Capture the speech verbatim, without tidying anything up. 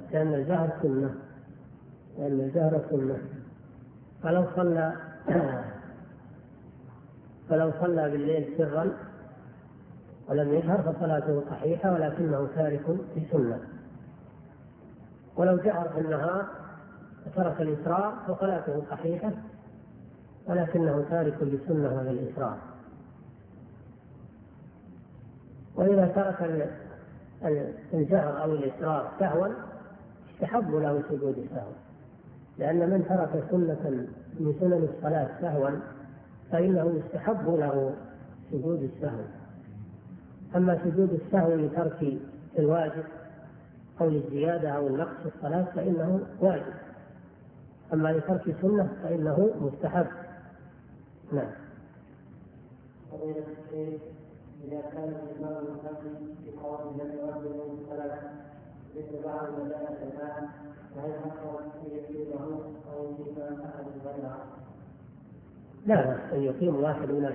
لأن الجهر سنة، لأن الجهر سنة. فلو صلى فلو صلى بالليل سرا ولم يجهر فصلاته صحيحة ولكنه تارك لسنة، ولو جهر في النهار وترك الإسرار فصلاته صحيحة ولكنه تارك لسنة ولا الإسرار. وإذا ترك الجهر أو الإسرار سهوا يستحب له سجود السهو، لأن من ترك سنة من سنن الصلاة سهوا فإنه يستحب له سجود السهو. أما سجود السهو لترك الواجب أو للزيادة أو النقص في الصلاة فإنه واجب، أما لترك سنة فإنه مستحب. نعم. إذا كان الإمام المصلي في قوم لم يؤذن الصلاة مثل بعض المدارس الآن فهل حقا أن يكفيه أو يجب أحد غيره؟ لا لا، أن يقيم واحد من